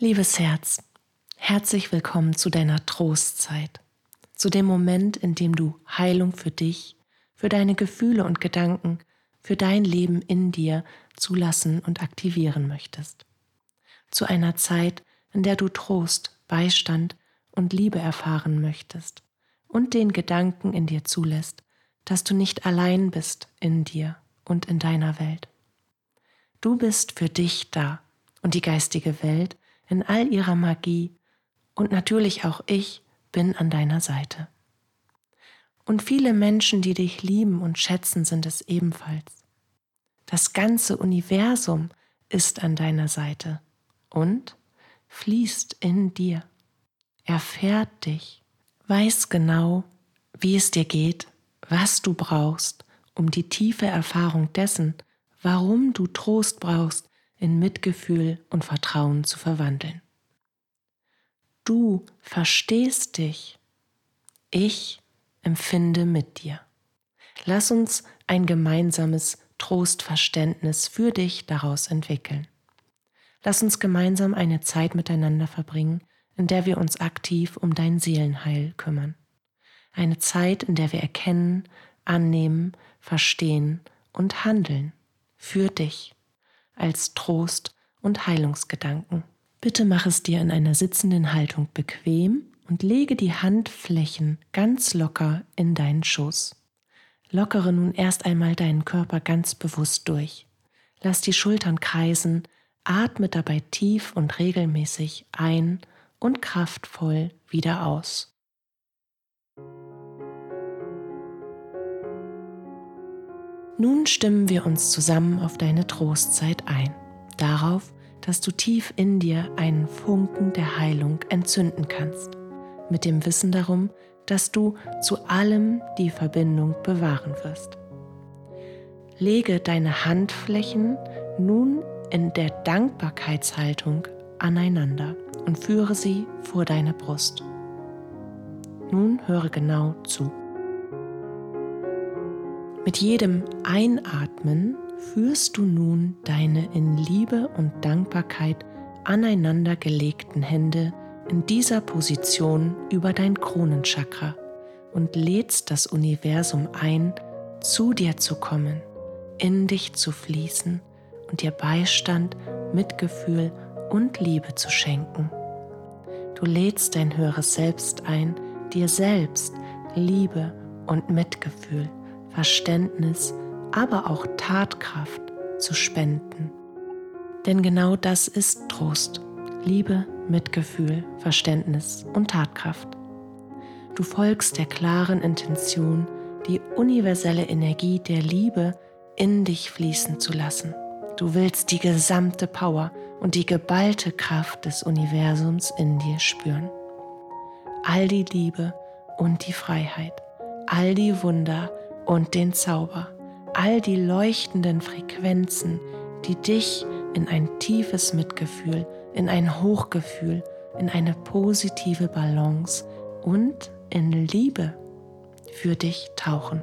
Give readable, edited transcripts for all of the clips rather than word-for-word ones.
Liebes Herz, herzlich willkommen zu deiner Trostzeit, zu dem Moment, in dem du Heilung für dich, für deine Gefühle und Gedanken, für dein Leben in dir zulassen und aktivieren möchtest. Zu einer Zeit, in der du Trost, Beistand und Liebe erfahren möchtest und den Gedanken in dir zulässt, dass du nicht allein bist in dir und in deiner Welt. Du bist für dich da und die geistige Welt in all ihrer Magie und natürlich auch ich bin an deiner Seite. Und viele Menschen, die dich lieben und schätzen, sind es ebenfalls. Das ganze Universum ist an deiner Seite und fließt in dir, erfährt dich, weiß genau, wie es dir geht, was du brauchst, um die tiefe Erfahrung dessen, warum du Trost brauchst, in Mitgefühl und Vertrauen zu verwandeln. Du verstehst dich. Ich empfinde mit dir. Lass uns ein gemeinsames Trostverständnis für dich daraus entwickeln. Lass uns gemeinsam eine Zeit miteinander verbringen, in der wir uns aktiv um dein Seelenheil kümmern. Eine Zeit, in der wir erkennen, annehmen, verstehen und handeln für dich als Trost und Heilungsgedanken. Bitte mach es dir in einer sitzenden Haltung bequem und lege die Handflächen ganz locker in deinen Schoß. Lockere nun erst einmal deinen Körper ganz bewusst durch. Lass die Schultern kreisen, atme dabei tief und regelmäßig ein und kraftvoll wieder aus. Nun stimmen wir uns zusammen auf deine Trostzeit ein, darauf, dass du tief in dir einen Funken der Heilung entzünden kannst, mit dem Wissen darum, dass du zu allem die Verbindung bewahren wirst. Lege deine Handflächen nun in der Dankbarkeitshaltung aneinander und führe sie vor deine Brust. Nun höre genau zu. Mit jedem Einatmen führst du nun deine in Liebe und Dankbarkeit aneinander gelegten Hände in dieser Position über dein Kronenchakra und lädst das Universum ein, zu dir zu kommen, in dich zu fließen und dir Beistand, Mitgefühl und Liebe zu schenken. Du lädst dein höheres Selbst ein, dir selbst Liebe und Mitgefühl, Verständnis, aber auch Tatkraft zu spenden. Denn genau das ist Trost, Liebe, Mitgefühl, Verständnis und Tatkraft. Du folgst der klaren Intention, die universelle Energie der Liebe in dich fließen zu lassen. Du willst die gesamte Power und die geballte Kraft des Universums in dir spüren. All die Liebe und die Freiheit, all die Wunder und den Zauber, all die leuchtenden Frequenzen, die dich in ein tiefes Mitgefühl, in ein Hochgefühl, in eine positive Balance und in Liebe für dich tauchen.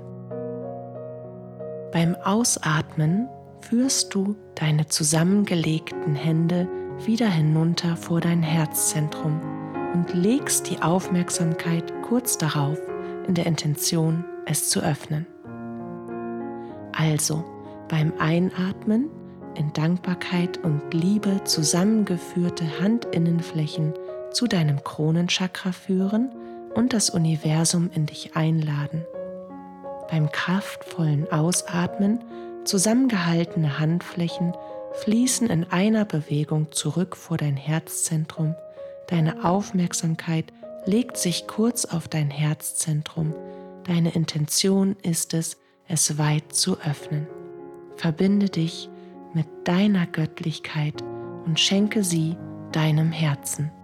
Beim Ausatmen führst du deine zusammengelegten Hände wieder hinunter vor dein Herzzentrum und legst die Aufmerksamkeit kurz darauf in der Intention, es zu öffnen. Also beim Einatmen in Dankbarkeit und Liebe zusammengeführte Handinnenflächen zu deinem Kronenchakra führen und das Universum in dich einladen. Beim kraftvollen Ausatmen zusammengehaltene Handflächen fließen in einer Bewegung zurück vor dein Herzzentrum. Deine Aufmerksamkeit legt sich kurz auf dein Herzzentrum. Deine Intention ist es, es weit zu öffnen. Verbinde dich mit deiner Göttlichkeit und schenke sie deinem Herzen.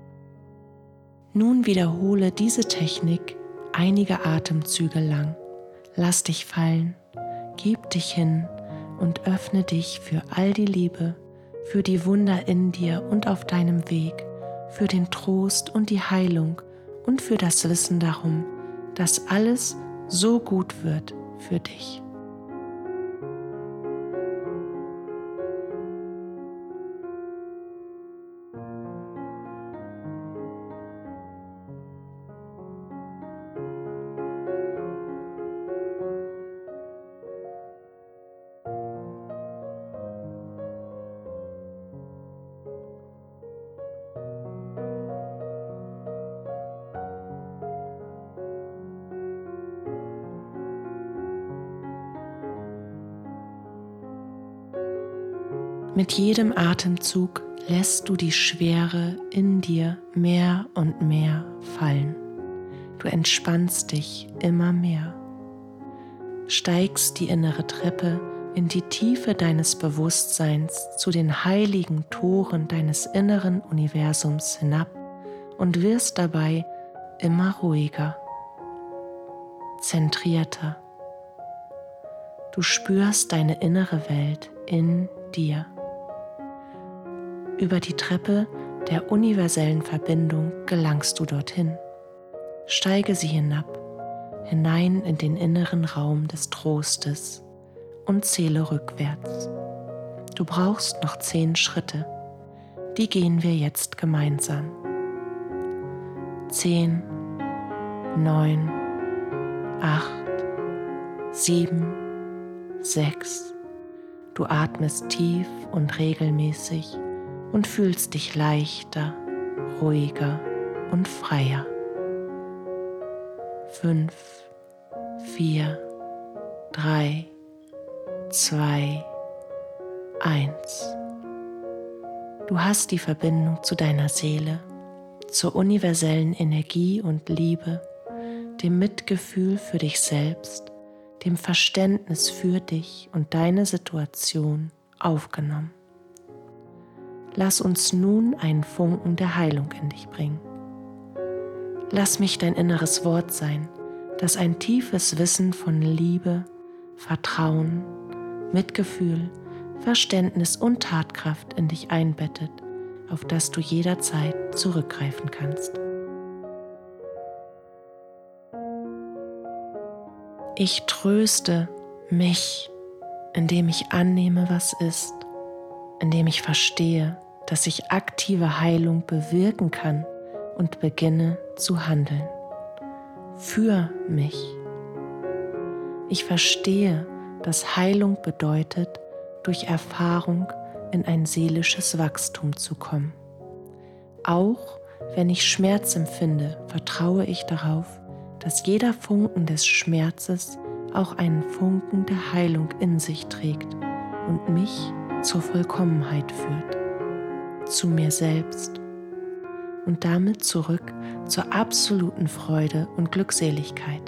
Nun wiederhole diese Technik einige Atemzüge lang. Lass dich fallen, gib dich hin und öffne dich für all die Liebe, für die Wunder in dir und auf deinem Weg, für den Trost und die Heilung und für das Wissen darum, dass alles so gut wird für dich. Mit jedem Atemzug lässt du die Schwere in dir mehr und mehr fallen. Du entspannst dich immer mehr, steigst die innere Treppe in die Tiefe deines Bewusstseins zu den heiligen Toren deines inneren Universums hinab und wirst dabei immer ruhiger, zentrierter. Du spürst deine innere Welt in dir. Über die Treppe der universellen Verbindung gelangst du dorthin. Steige sie hinab, hinein in den inneren Raum des Trostes und zähle rückwärts. Du brauchst noch 10 Schritte. Die gehen wir jetzt gemeinsam. 10, 9, 8, 7, 6. Du atmest tief und regelmäßig und fühlst dich leichter, ruhiger und freier. 5, 4, 3, 2, 1. Du hast die Verbindung zu deiner Seele, zur universellen Energie und Liebe, dem Mitgefühl für dich selbst, dem Verständnis für dich und deine Situation aufgenommen. Lass uns nun einen Funken der Heilung in dich bringen. Lass mich dein inneres Wort sein, das ein tiefes Wissen von Liebe, Vertrauen, Mitgefühl, Verständnis und Tatkraft in dich einbettet, auf das du jederzeit zurückgreifen kannst. Ich tröste mich, indem ich annehme, was ist, indem ich verstehe, dass ich aktive Heilung bewirken kann und beginne zu handeln. Für mich. Ich verstehe, dass Heilung bedeutet, durch Erfahrung in ein seelisches Wachstum zu kommen. Auch wenn ich Schmerz empfinde, vertraue ich darauf, dass jeder Funken des Schmerzes auch einen Funken der Heilung in sich trägt und mich zur Vollkommenheit führt, zu mir selbst und damit zurück zur absoluten Freude und Glückseligkeit.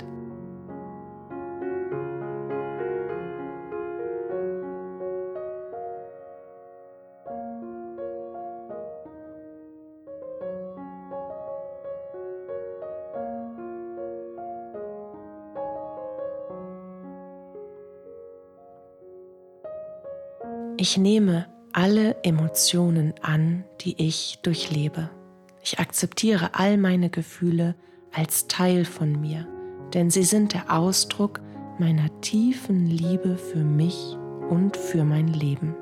Ich nehme alle Emotionen an, die ich durchlebe. Ich akzeptiere all meine Gefühle als Teil von mir, denn sie sind der Ausdruck meiner tiefen Liebe für mich und für mein Leben.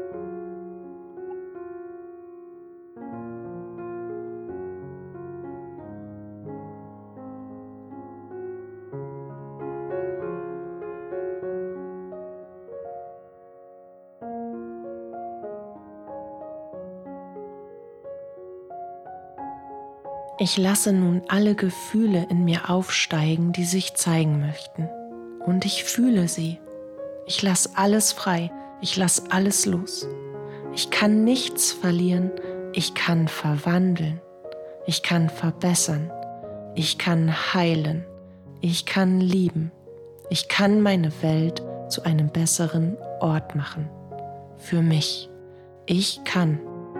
Ich lasse nun alle Gefühle in mir aufsteigen, die sich zeigen möchten. Und ich fühle sie. Ich lasse alles frei. Ich lasse alles los. Ich kann nichts verlieren. Ich kann verwandeln. Ich kann verbessern. Ich kann heilen. Ich kann lieben. Ich kann meine Welt zu einem besseren Ort machen. Für mich. Ich kann.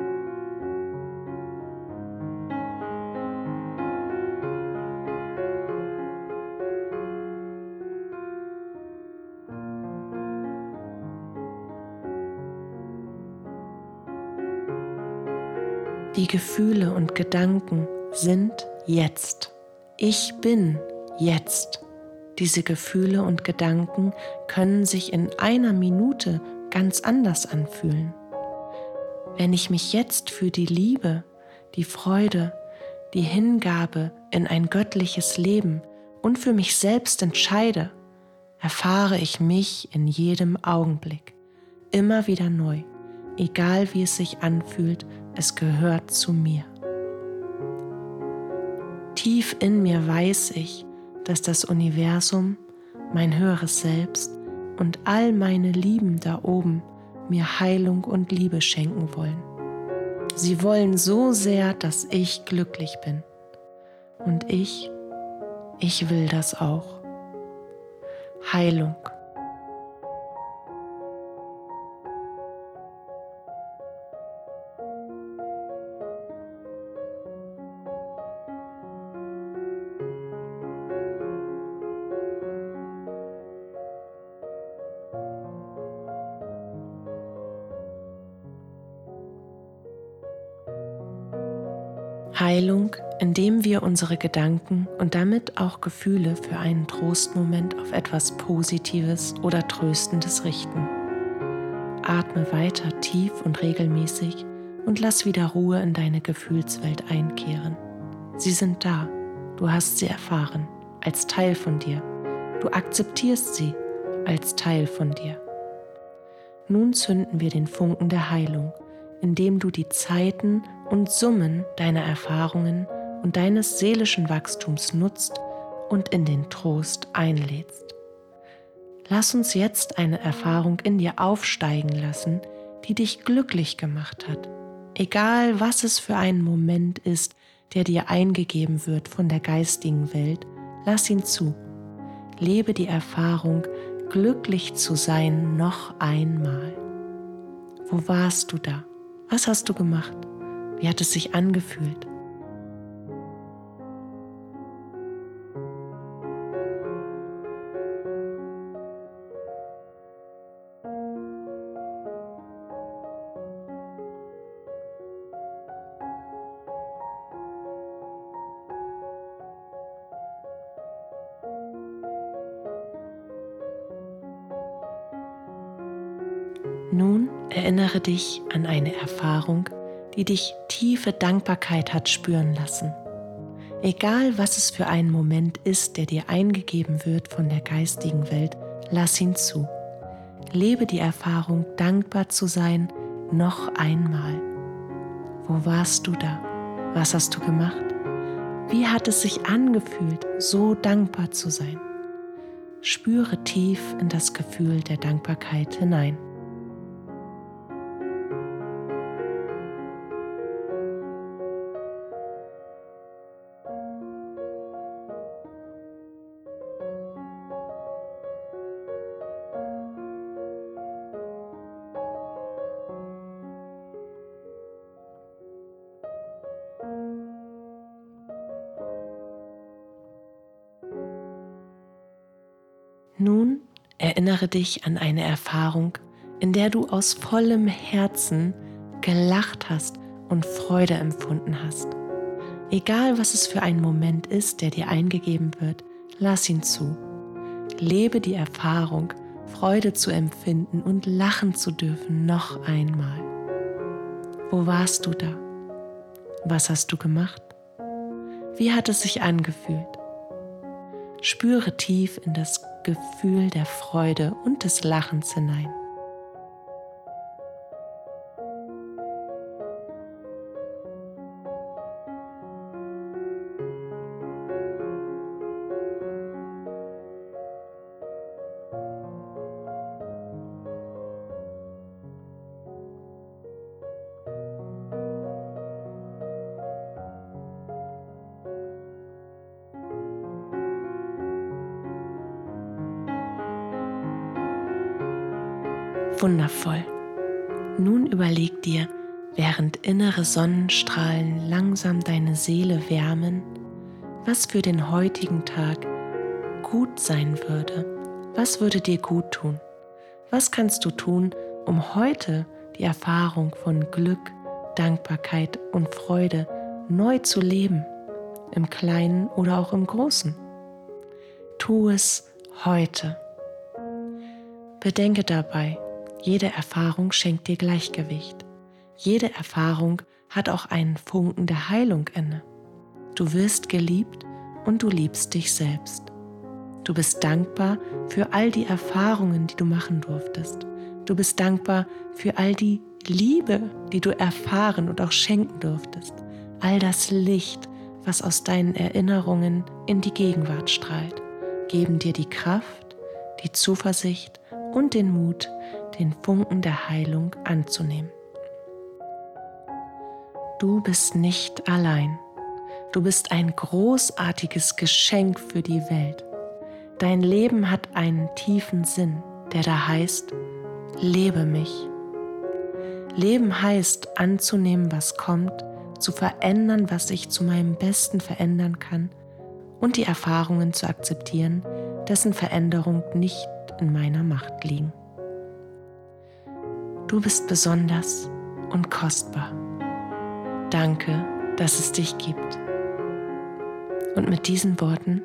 Die Gefühle und Gedanken sind jetzt. Ich bin jetzt. Diese Gefühle und Gedanken können sich in einer Minute ganz anders anfühlen. Wenn ich mich jetzt für die Liebe, die Freude, die Hingabe in ein göttliches Leben und für mich selbst entscheide, erfahre ich mich in jedem Augenblick, immer wieder neu, egal wie es sich anfühlt, es gehört zu mir. Tief in mir weiß ich, dass das Universum, mein höheres Selbst und all meine Lieben da oben mir Heilung und Liebe schenken wollen. Sie wollen so sehr, dass ich glücklich bin. Und ich will das auch. Heilung. Heilung, indem wir unsere Gedanken und damit auch Gefühle für einen Trostmoment auf etwas Positives oder Tröstendes richten. Atme weiter tief und regelmäßig und lass wieder Ruhe in deine Gefühlswelt einkehren. Sie sind da, du hast sie erfahren, als Teil von dir. Du akzeptierst sie als Teil von dir. Nun zünden wir den Funken der Heilung, indem du die Zeiten und Summen deiner Erfahrungen und deines seelischen Wachstums nutzt und in den Trost einlädst. Lass uns jetzt eine Erfahrung in dir aufsteigen lassen, die dich glücklich gemacht hat. Egal, was es für ein Moment ist, der dir eingegeben wird von der geistigen Welt, lass ihn zu. Lebe die Erfahrung, glücklich zu sein, noch einmal. Wo warst du da? Was hast du gemacht? Wie hat es sich angefühlt? Nun erinnere dich an eine Erfahrung, die dich tiefe Dankbarkeit hat spüren lassen. Egal, was es für ein Moment ist, der dir eingegeben wird von der geistigen Welt, lass ihn zu. Lebe die Erfahrung, dankbar zu sein, noch einmal. Wo warst du da? Was hast du gemacht? Wie hat es sich angefühlt, so dankbar zu sein? Spüre tief in das Gefühl der Dankbarkeit hinein. Nun erinnere dich an eine Erfahrung, in der du aus vollem Herzen gelacht hast und Freude empfunden hast. Egal, was es für ein Moment ist, der dir eingegeben wird, lass ihn zu. Lebe die Erfahrung, Freude zu empfinden und lachen zu dürfen noch einmal. Wo warst du da? Was hast du gemacht? Wie hat es sich angefühlt? Spüre tief in das Gefühl der Freude und des Lachens hinein. Wundervoll. Nun überleg dir, während innere Sonnenstrahlen langsam deine Seele wärmen, was für den heutigen Tag gut sein würde. Was würde dir gut tun? Was kannst du tun, um heute die Erfahrung von Glück, Dankbarkeit und Freude neu zu leben, im Kleinen oder auch im Großen? Tu es heute. Bedenke dabei, jede Erfahrung schenkt dir Gleichgewicht. Jede Erfahrung hat auch einen Funken der Heilung inne. Du wirst geliebt und du liebst dich selbst. Du bist dankbar für all die Erfahrungen, die du machen durftest. Du bist dankbar für all die Liebe, die du erfahren und auch schenken durftest. All das Licht, was aus deinen Erinnerungen in die Gegenwart strahlt, geben dir die Kraft, die Zuversicht und den Mut, den Funken der Heilung anzunehmen. Du bist nicht allein. Du bist ein großartiges Geschenk für die Welt. Dein Leben hat einen tiefen Sinn, der da heißt, lebe mich. Leben heißt, anzunehmen, was kommt, zu verändern, was ich zu meinem Besten verändern kann und die Erfahrungen zu akzeptieren, dessen Veränderung nicht in meiner Macht liegen. Du bist besonders und kostbar. Danke, dass es dich gibt. Und mit diesen Worten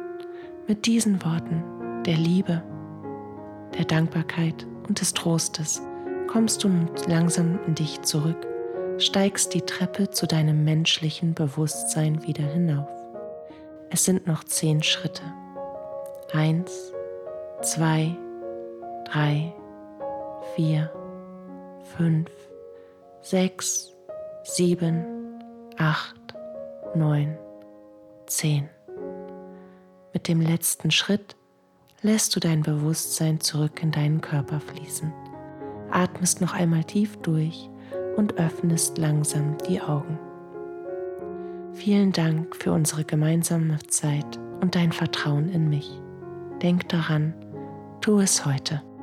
der Liebe, der Dankbarkeit und des Trostes kommst du nun langsam in dich zurück, steigst die Treppe zu deinem menschlichen Bewusstsein wieder hinauf. Es sind noch 10 Schritte. 1, 2, 3, 4, 5, 6, 7, 8, 9, 10. Mit dem letzten Schritt lässt du dein Bewusstsein zurück in deinen Körper fließen, atmest noch einmal tief durch und öffnest langsam die Augen. Vielen Dank für unsere gemeinsame Zeit und dein Vertrauen in mich. Denk daran, tu es heute.